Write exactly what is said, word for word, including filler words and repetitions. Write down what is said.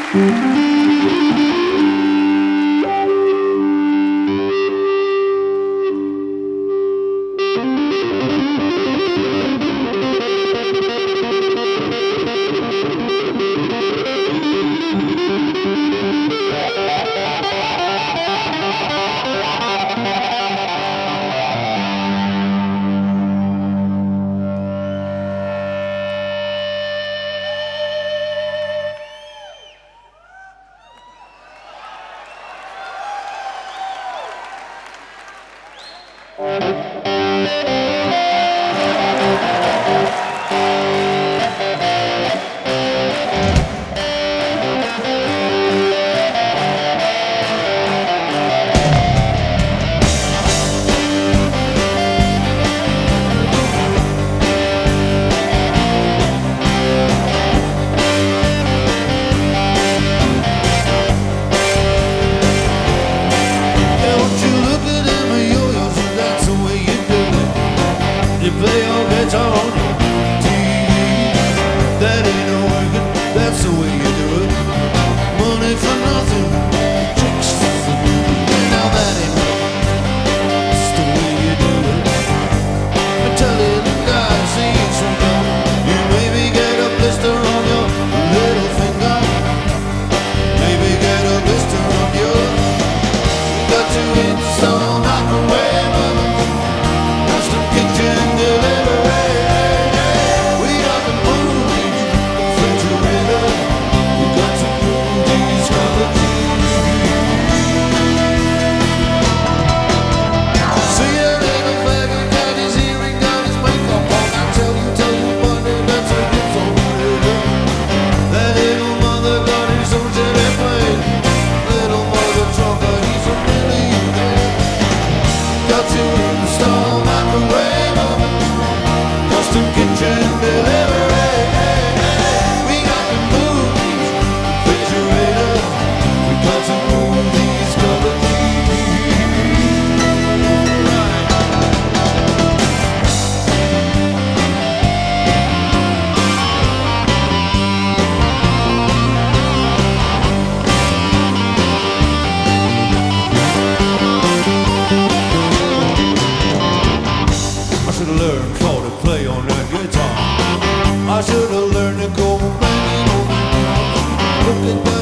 Play your guitar on your T V. That ain't no working, that's the way you do it. Money for nothing, tricks for free. Now that ain't right, it's the way you do it. I tell you, the guys see you so young. You maybe get a blister on your little finger. Maybe get a blister on your. You got to install microwave oven, custom kitchen delivery. We got the movie refrigerator. We got to move these color T V. See a little faggot got his earring, got his makeup on. I tell you, tell you, buddy, that's a gift for me. That little mother got his own jet airplane. Little mother trucker, he's a millionaire. Got to install microwave oven, custom kitchen delivery. We got to move these refrigerators. We got to move these color T Vs. I should have learned how to play on that guitar. I should have learned to go banging on the ground. Look at that.